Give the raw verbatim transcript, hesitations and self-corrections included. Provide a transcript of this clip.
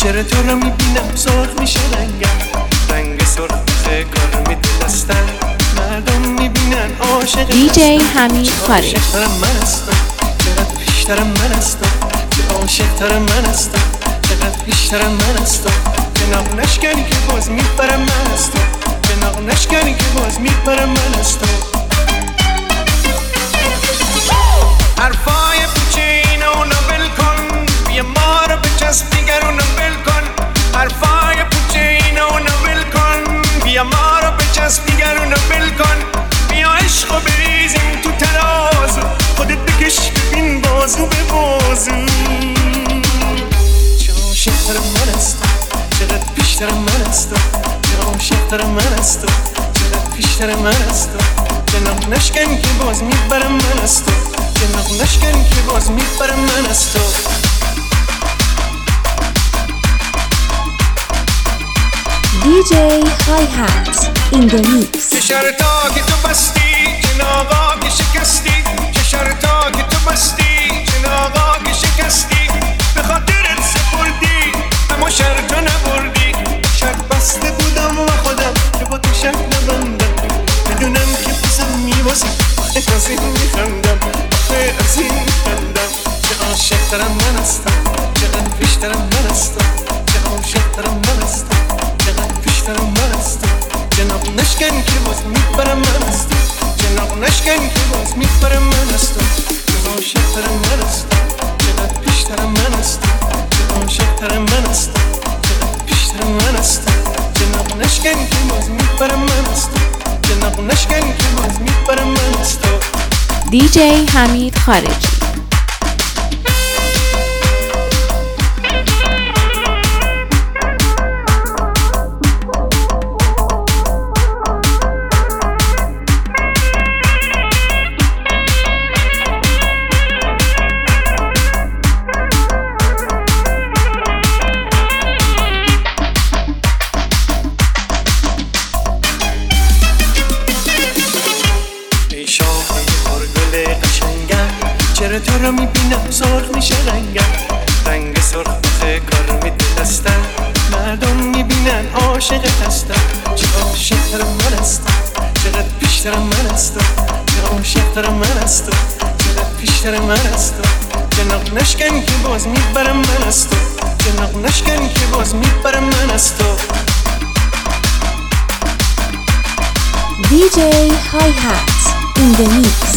چرا تو رو میبینم سرخ میشه رنگم، رنگ سرخ کار میده دستم. مردم میبینن عاشق دی جی حمید خارجی. عاشق‌ترم من هستم، چقدر بیشترم من هستم، که عاشق‌ترم من هستم، چقدر بیشترم من هستم. کنار نشکنی که باز میبرم من هستم، کنار نشکنی که باز میبرم من هستم. حرفای پوچه اینو ول کن، بیا ما رو بچسب دیگر اونو ول کن. حرفای پوچه اینو ول کن، بیا ما رو بچسب دیگر اونو ول کن. بیا عشقو بریزیم تو ترازو، خودت بکش ببین بازو به بازو. چه عاشق‌ترم من هستم، چقدر بیشترم من هستم، چه عاشق‌ترم من هستم، چقدر بیشترم من هستم. جناب نشکن که باز میبرم من هستم، جناب نشکن که باز میبرم من هستم. دی جی Hi-Hat in the mix. چه شرطا که تو بستی، چه ناغا که شکستی. چه شرطا که تو بستی، چه ناغا که شکستی. به خاطرت سپردی اما شرطا نبردی. شرط بسته بودم و خودم که با تو شرط نبندم. بدونم که بسم میباسی، آخه از این میخندم، آخه از این میخندم. چه عاشق‌ترم من هستم، چقدر بیشترم من هستم، چه عاشق‌ترم من هستم، چقدر بیشترم من هستم. جناب نشکن که باز میبرم من هستم، جناب نشکن که باز میبرم من هستم. چه عاشق‌ترم من هستم، چقدر بیشترم من هستم، چه عاشق‌ترم من هستم، چقدر بیشترم من هستم. جناب نشکن که باز میبرم من هستم، جناب نشکن که باز میبرم من هستم. دی جی حمید خارجی. چرا تو رو میبینم سرخ میشه رنگم، رنگ سرخ کار میده دستم. مردم میبینن عاشقت هستم، چه عاشق‌ترم من هستم، چقدر بیشترم من هستم، چه عاشق‌ترم من هستم، چقدر بیشترم من هستم. جناب نشکن که باز میبرم من هستم، جناب نشکن که باز میبرم من هستم. دی جی Hi-Hat in the mix.